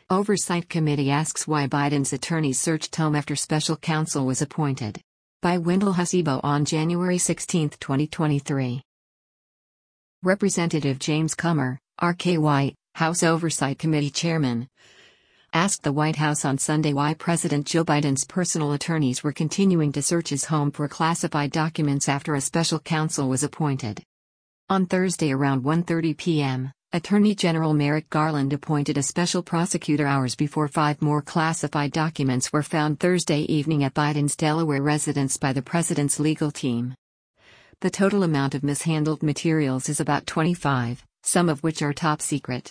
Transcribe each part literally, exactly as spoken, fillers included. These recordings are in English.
Oversight Committee asks why Biden's attorneys searched home after special counsel was appointed. By Wendell Hasibo on January sixteenth, twenty twenty-three. Representative James Comer, R K White, House Oversight Committee Chairman, asked the White House on Sunday why President Joe Biden's personal attorneys were continuing to search his home for classified documents after a special counsel was appointed. On Thursday around one thirty p m, Attorney General Merrick Garland appointed a special prosecutor hours before five more classified documents were found Thursday evening at Biden's Delaware residence by the president's legal team. The total amount of mishandled materials is about twenty-five, some of which are top secret.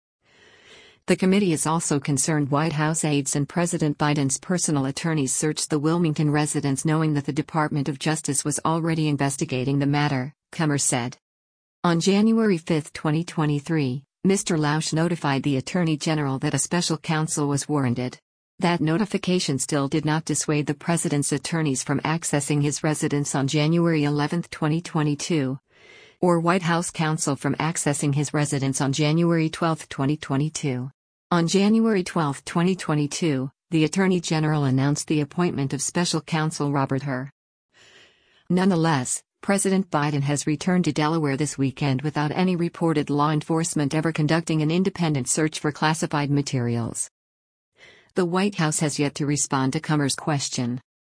The committee is also concerned White House aides and President Biden's personal attorneys searched the Wilmington residence knowing that the Department of Justice was already investigating the matter, Comer said. On January fifth, twenty twenty-three, Mister Lausch notified the Attorney General that a special counsel was warranted. That notification still did not dissuade the president's attorneys from accessing his residence on January eleventh, twenty twenty-two, or White House counsel from accessing his residence on January twelfth, twenty twenty-two. On January twelfth, twenty twenty-two, the Attorney General announced the appointment of Special Counsel Robert Hur. Nonetheless, President Biden has returned to Delaware this weekend without any reported law enforcement ever conducting an independent search for classified materials. The White House has yet to respond to Comer's question.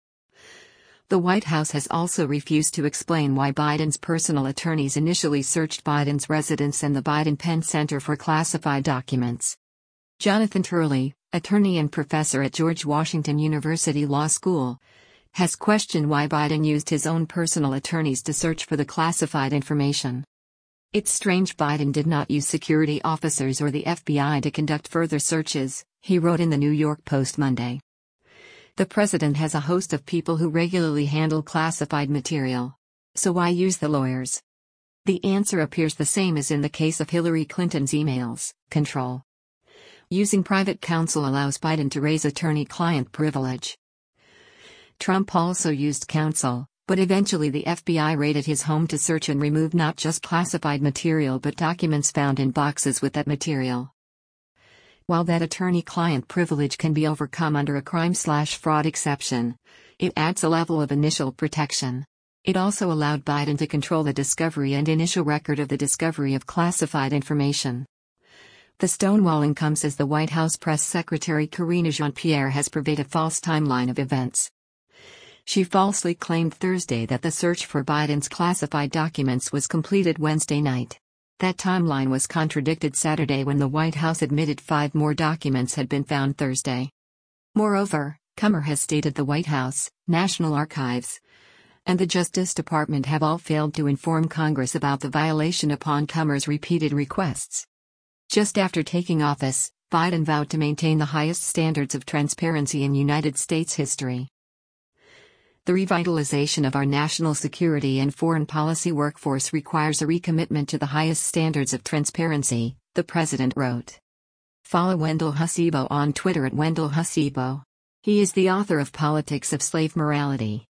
The White House has also refused to explain why Biden's personal attorneys initially searched Biden's residence and the Biden Penn Center for classified documents. Jonathan Turley, attorney and professor at George Washington University Law School, has questioned why Biden used his own personal attorneys to search for the classified information. It's strange Biden did not use security officers or the F B I to conduct further searches, he wrote in the New York Post Monday. The president has a host of people who regularly handle classified material. So why use the lawyers? The answer appears the same as in the case of Hillary Clinton's emails: control. Using private counsel allows Biden to raise attorney-client privilege. Trump also used counsel, but eventually the F B I raided his home to search and remove not just classified material but documents found in boxes with that material. While that attorney-client privilege can be overcome under a crime-slash-fraud exception, it adds a level of initial protection. It also allowed Biden to control the discovery and initial record of the discovery of classified information. The stonewalling comes as the White House press secretary Karine Jean-Pierre has purveyed a false timeline of events. She falsely claimed Thursday that the search for Biden's classified documents was completed Wednesday night. That timeline was contradicted Saturday when the White House admitted five more documents had been found Thursday. Moreover, Comer has stated the White House, National Archives, and the Justice Department have all failed to inform Congress about the violation upon Comer's repeated requests. Just after taking office, Biden vowed to maintain the highest standards of transparency in United States history. The revitalization of our national security and foreign policy workforce requires a recommitment to the highest standards of transparency, the president wrote. Follow Wendell Hasibo on Twitter at Wendell Hasibo. He is the author of Politics of Slave Morality.